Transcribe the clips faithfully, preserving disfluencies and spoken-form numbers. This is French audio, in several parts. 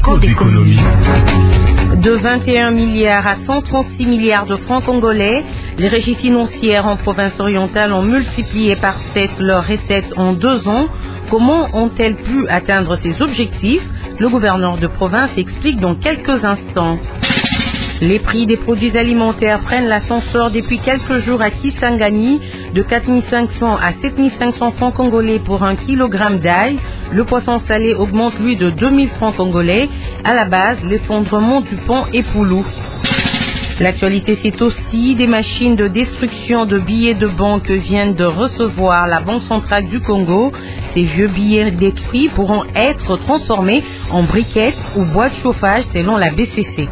Écho d'économie. De vingt et un milliards à cent trente-six milliards de francs congolais, les régies financières en province orientale ont multiplié par sept leurs recettes en deux ans. Comment ont-elles pu atteindre ces objectifs? Le gouverneur de province explique dans quelques instants. Les prix des produits alimentaires prennent l'ascenseur depuis quelques jours à Kisangani, de quatre mille cinq cents à sept mille cinq cents francs congolais pour un kilogramme d'ail. Le poisson salé augmente lui de deux mille francs congolais. À la base, l'effondrement du pont Epoulou. L'actualité, c'est aussi des machines de destruction de billets de banque que viennent de recevoir la Banque centrale du Congo. Ces vieux billets détruits pourront être transformés en briquettes ou boîtes de chauffage selon la B C C.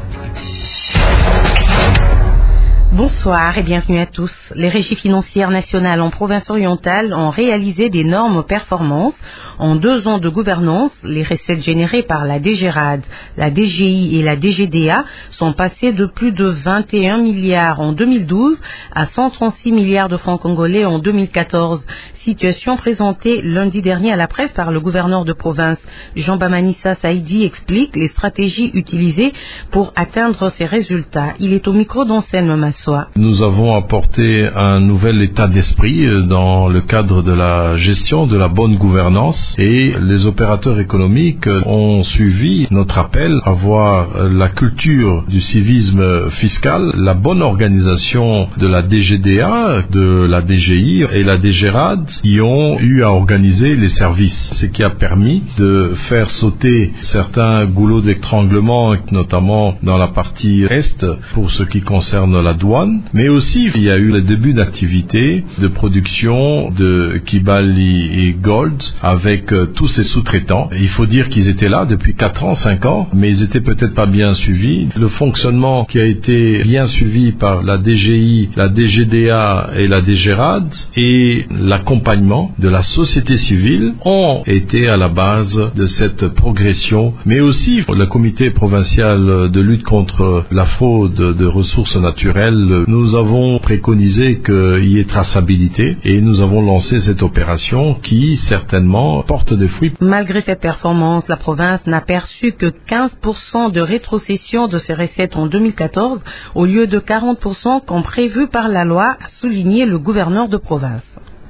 Bonsoir et bienvenue à tous. Les régies financières nationales en province orientale ont réalisé d'énormes performances. En deux ans de gouvernance, les recettes générées par la D G R A D, la D G I et la D G D A sont passées de plus de vingt et un milliards en deux mille douze à cent trente-six milliards de francs congolais en deux mille quatorze. Situation présentée lundi dernier à la presse par le gouverneur de province. Jean-Bamanissa Saïdi explique les stratégies utilisées pour atteindre ces résultats. Il est au micro d'Anselme Massoa. Nous avons apporté un nouvel état d'esprit dans le cadre de la gestion de la bonne gouvernance et les opérateurs économiques ont suivi notre appel à voir la culture du civisme fiscal, la bonne organisation de la D G D A, de la D G I et la D G R A D qui ont eu à organiser les services, ce qui a permis de faire sauter certains goulots d'étranglement, notamment dans la partie est pour ce qui concerne la douane, mais aussi il y a eu le début d'activité de production de Kibali et Gold avec euh, tous ces sous-traitants. Il faut dire qu'ils étaient là depuis quatre ans, cinq ans, mais ils étaient peut-être pas bien suivis. Le fonctionnement qui a été bien suivi par la D G I, la D G D A et la D G R A D et l'accompagnement de la société civile ont été à la base de cette progression, mais aussi le comité provincial de lutte contre la fraude de ressources naturelles. Nous avons préconisé qu'il y ait traçabilité et nous avons lancé cette opération qui certainement porte des fruits. Malgré cette performance, la province n'a perçu que quinze pour cent de rétrocession de ses recettes en deux mille quatorze au lieu de quarante pour cent comme prévu par la loi, a souligné le gouverneur de province.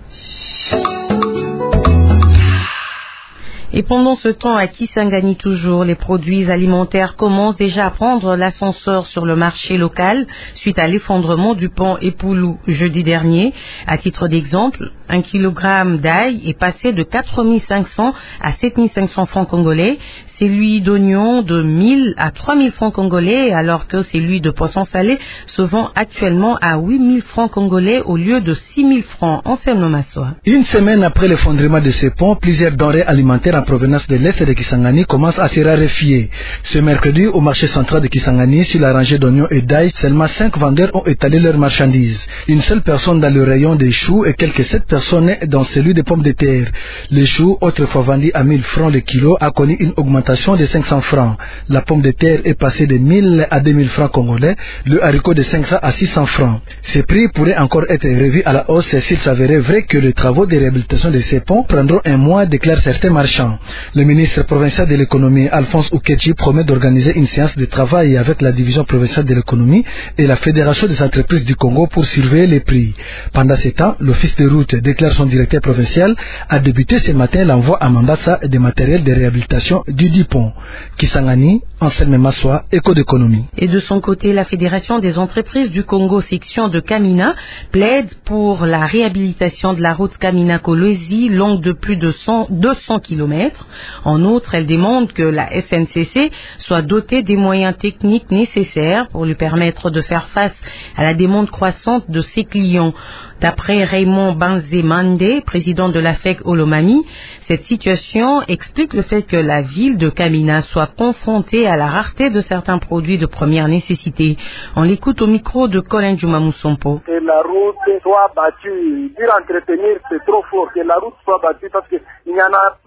Et pendant ce temps, à Kisangani toujours, les produits alimentaires commencent déjà à prendre l'ascenseur sur le marché local suite à l'effondrement du pont Epoulou jeudi dernier. À titre d'exemple, un kilogramme d'ail est passé de quatre mille cinq cents à sept mille cinq cents francs congolais, celui d'oignon de mille à trois mille francs congolais, alors que celui de poisson salé se vend actuellement à huit mille francs congolais au lieu de six mille francs. Anselme Massoa. Une semaine après l'effondrement de ces ponts, plusieurs denrées alimentaires en provenance de l'Est de Kisangani commencent à se raréfier. Ce mercredi, au marché central de Kisangani, sur la rangée d'oignons et d'ail, seulement cinq vendeurs ont étalé leurs marchandises. Une seule personne dans le rayon des choux et quelques sept personnes dans celui des pommes de terre. Les choux, autrefois vendus à mille francs le kilo, a connu une augmentation de cinq cents francs. La pomme de terre est passée de mille à deux mille francs congolais, le haricot de cinq cents à six cents francs. Ces prix pourraient encore être revus à la hausse s'il s'avérait vrai que les travaux de réhabilitation de ces ponts prendront un mois, déclarent certains marchands. Le ministre provincial de l'économie, Alphonse Ouketchi, promet d'organiser une séance de travail avec la division provinciale de l'économie et la Fédération des entreprises du Congo pour surveiller les prix. Pendant ce temps, l'office de route, déclare son directeur provincial, a débuté ce matin l'envoi à Mambasa des matériels de réhabilitation du dit pont. Kisangani, Anselme Massoa, Écho d'économie. Et de son côté, la Fédération des entreprises du Congo, section de Kamina, plaide pour la réhabilitation de la route Kamina-Kolwezi, longue de plus de deux cents kilomètres. En outre, elle demande que la S N C C soit dotée des moyens techniques nécessaires pour lui permettre de faire face à la demande croissante de ses clients. D'après Raymond Banzemande, président de la F E C Olomami, cette situation explique le fait que la ville de Kamina soit confrontée à la rareté de certains produits de première nécessité. On l'écoute au micro de Colin Juma Moussompo. Que la route soit battue, dire entretenir c'est trop fort, que la route soit battue parce qu'il n'y en a plus, il n'y a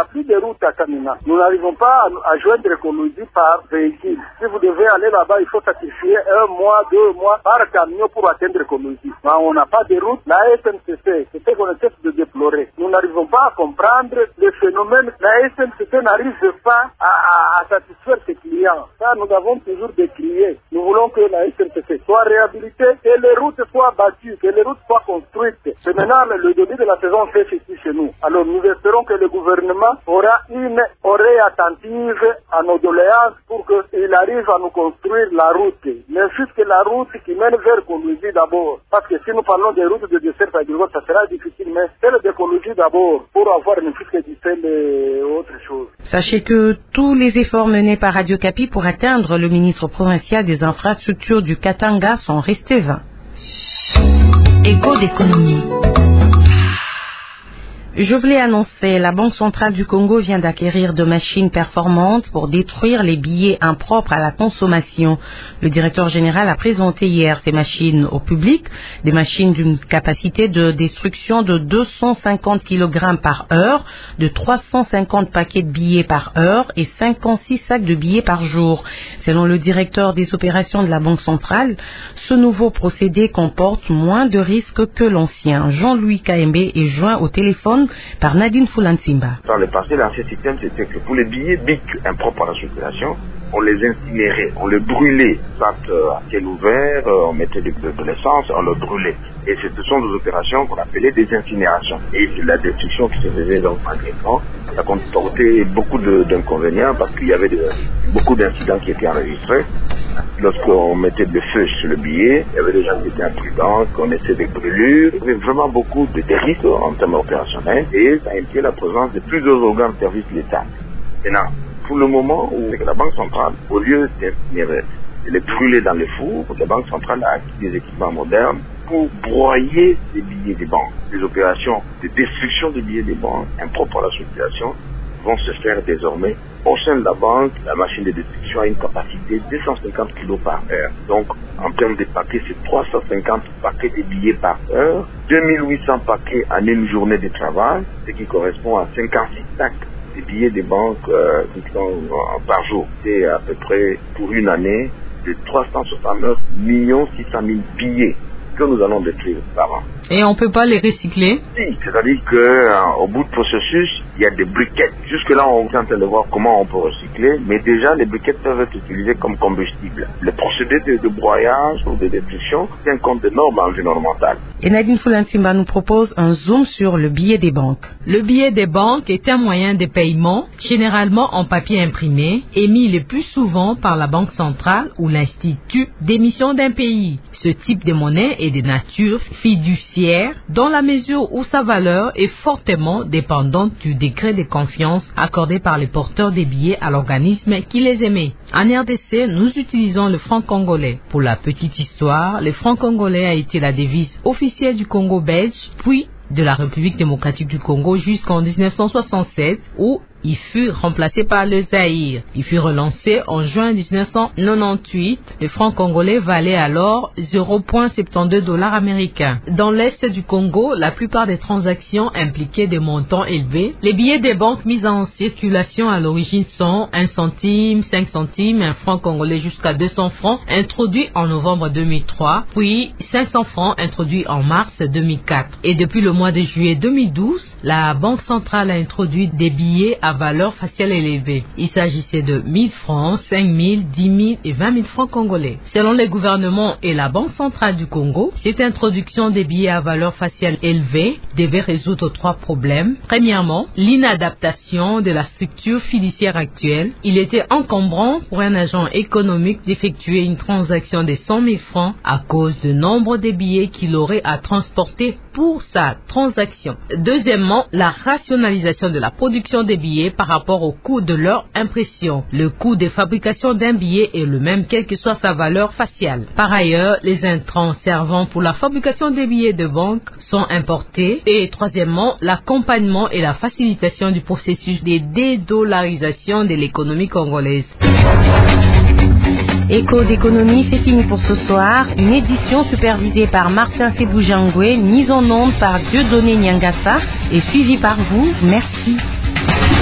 a plus de route à Kamina. Nous n'arrivons pas à, à joindre Ekolojis par véhicule. Si vous devez aller là-bas, il faut sacrifier un mois, deux mois par camion pour atteindre Ekolojis. Mais on n'a pas de route. La S N C C, c'est ce qu'on essaie de déplorer. Nous n'arrivons pas à comprendre le phénomène. La S N C C n'arrive pas à, à, à satisfaire ses clients. Ça, nous avons toujours décrié. Nous voulons que la S N C C soit réhabilitée, que les routes soient battues, que les routes soient construites. C'est maintenant le début de la saison sèche ici chez nous. Alors nous espérons que le gouvernement aura une oreille attentive à nos doléances pour qu'il arrive à nous construire la route. Mais jusque la route qui mène vers Ekolojis d'abord. Parce que si nous parlons des routes de dessert agricole, ça sera difficile, mais celle d'Ekolojis d'abord pour avoir une fiscalité et autre chose. Sachez que tous les efforts menés par Radio Kapi pour atteindre le ministre provincial des infrastructures du Katanga sont restés vains. Écho d'économie. Je voulais annoncer, la Banque centrale du Congo vient d'acquérir de machines performantes pour détruire les billets impropres à la consommation. Le directeur général a présenté hier ces machines au public, des machines d'une capacité de destruction de deux cent cinquante kilogrammes par heure, de trois cent cinquante paquets de billets par heure et cinquante-six sacs de billets par jour. Selon le directeur des opérations de la Banque centrale, ce nouveau procédé comporte moins de risques que l'ancien. Jean-Louis Kaembe est joint au téléphone par Nadine Fulansimba. Dans le passé, l'ancien système, c'était que pour les billets B I C impropres à la circulation, on les incinérait, on les brûlait. Soit à ciel ouvert, on mettait de, de, de l'essence, on le brûlait. Et ce sont des opérations qu'on appelait des incinérations. Et c'est la destruction qui se faisait donc malgré-temps. Ça comportait beaucoup d'inconvénients parce qu'il y avait de, beaucoup d'incidents qui étaient enregistrés. Lorsqu'on mettait le feu sur le billet, il y avait des gens qui étaient imprudents, qu'on essaie des brûlures. Il y avait vraiment beaucoup de, de risques en termes opérationnels et ça impliquait la présence de plusieurs organes de service de l'État. Maintenant, pour le moment où la Banque centrale, au lieu d'incinérer, de les brûler dans les fours, la Banque centrale a acquis des équipements modernes pour broyer les billets des banques. Les opérations de destruction des billets des banques impropres à la circulation vont se faire désormais au sein de la banque. La machine de destruction a une capacité de deux cent cinquante kilos par heure. Donc, en termes de paquets, c'est trois cent cinquante paquets de billets par heure, deux mille huit cents paquets en une journée de travail, ce qui correspond à cinquante-six sacs de billets des banques euh, qui sont, euh, par jour. C'est à peu près, pour une année, de trois cent soixante-neuf millions six cent mille billets que nous allons détruire par an. Et on ne peut pas les recycler? Si, c'est-à-dire qu'au bout du processus, il y a des briquettes. Jusque-là, on est en train de voir comment on peut recycler, mais déjà, les briquettes peuvent être utilisées comme combustible. Le procédé de, de broyage ou de destruction tient compte des normes environnementales. Et Nadine Fulansimba nous propose un zoom sur le billet des banques. Le billet des banques est un moyen de paiement, généralement en papier imprimé, émis le plus souvent par la Banque centrale ou l'Institut d'émission d'un pays. Ce type de monnaie est de nature fiduciaire dans la mesure où sa valeur est fortement dépendante du degré de confiance accordé par les porteurs des billets à l'organisme qui les émet. En R D C, nous utilisons le franc congolais. Pour la petite histoire, le franc congolais a été la devise officielle du Congo belge, puis de la République démocratique du Congo jusqu'en dix-neuf cent soixante-sept, où il fut remplacé par le Zaïre. Il fut relancé en juin dix-neuf cent quatre-vingt-dix-huit. Le franc congolais valait alors zéro virgule soixante-douze dollars américains. Dans l'est du Congo, la plupart des transactions impliquaient des montants élevés. Les billets des banques mises en circulation à l'origine sont un centime, cinq centimes, un franc congolais jusqu'à deux cents francs, introduit en novembre deux mille trois, puis cinq cents francs introduit en mars deux mille quatre. Et depuis le mois de juillet deux mille douze, la Banque centrale a introduit des billets à valeur faciale élevée. Il s'agissait de mille francs, cinq mille, dix mille et vingt mille francs congolais. Selon les gouvernements et la Banque centrale du Congo, cette introduction des billets à valeur faciale élevée devait résoudre trois problèmes. Premièrement, l'inadaptation de la structure fiduciaire actuelle. Il était encombrant pour un agent économique d'effectuer une transaction de cent mille francs à cause du nombre de billets qu'il aurait à transporter pour sa transaction. Deuxièmement, la rationalisation de la production des billets par rapport au coût de leur impression. Le coût de fabrication d'un billet est le même quelle que soit sa valeur faciale. Par ailleurs, les intrants servant pour la fabrication des billets de banque sont importés. Et troisièmement, l'accompagnement et la facilitation du processus de dédollarisation de l'économie congolaise. Écho d'économie, c'est fini pour ce soir. Une édition supervisée par Martin Seboujangwe, mise en onde par Dieudonné Nyangassa et suivie par vous. Merci.